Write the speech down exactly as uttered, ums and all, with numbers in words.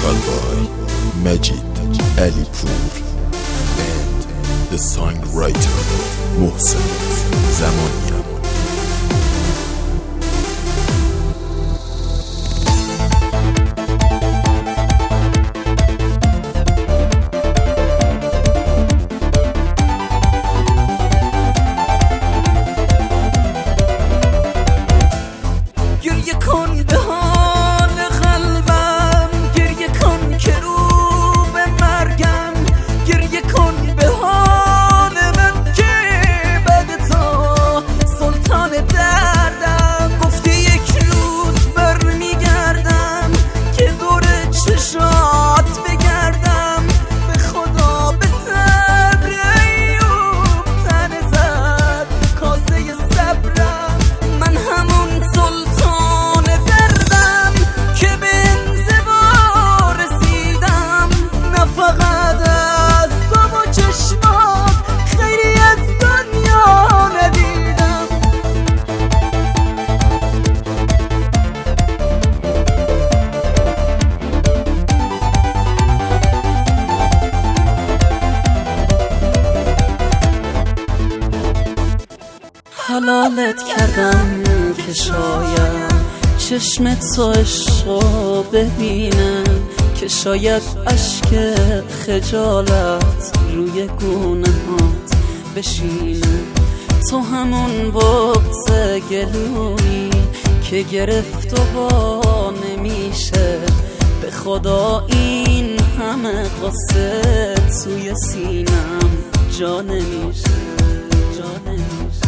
vocal by Majid Alipour and the songwriter Mohsen Zamanian. حلالت کردم که شاید چشم تو عشقو ببینه، که شاید اشک خجالت روی گونه هات بشینه. تو همون بغض گلویی که گرفت و با نمیشه، به خدا این همه قصه توی سینم جا نمیشه، جا نمیشه.